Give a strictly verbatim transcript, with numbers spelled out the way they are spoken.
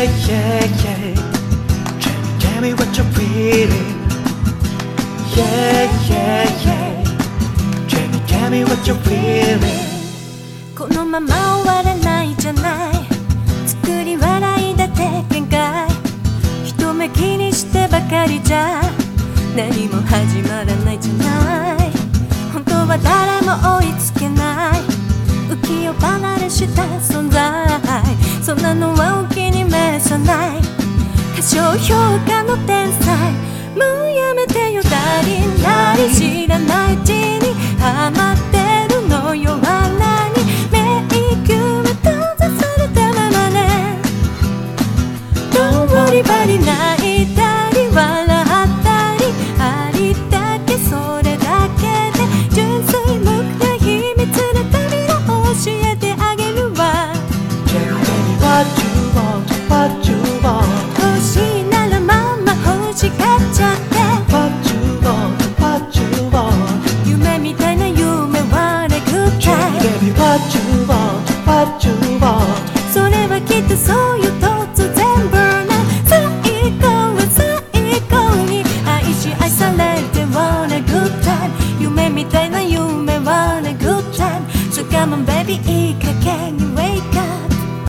yeah, yeah. Tell me, tell me what you're feeling. Yeah, yeah, yeah. Tell me, tell me what you're feeling. このまま終わらないじゃない。作り笑いだって限界。人目気にしてばかりじゃ何も始まらないじゃない。本当は誰も追いつけない。浮世離れした存在。そんなのはお気に召さない。過小評価の天才。もうやめてよダリンダリン。知らないうちにハマってるのよ。あんなに迷宮閉ざされたままね。どんぶりばり泣いたり笑ったりありだけそれだけで純粋無垢な秘密の扉を教えてあげるわ。 Tell me what you want, what you want. 欲しいならまんま欲しがっちゃって。 What you want, what you want. 夢みたいな夢はねグッタイ。 Tell me what you want, what you want. それはきっとそういう突然ブーな最高は最高に愛し愛されて wanna good time 夢みたいな夢はね good time So come on baby いいか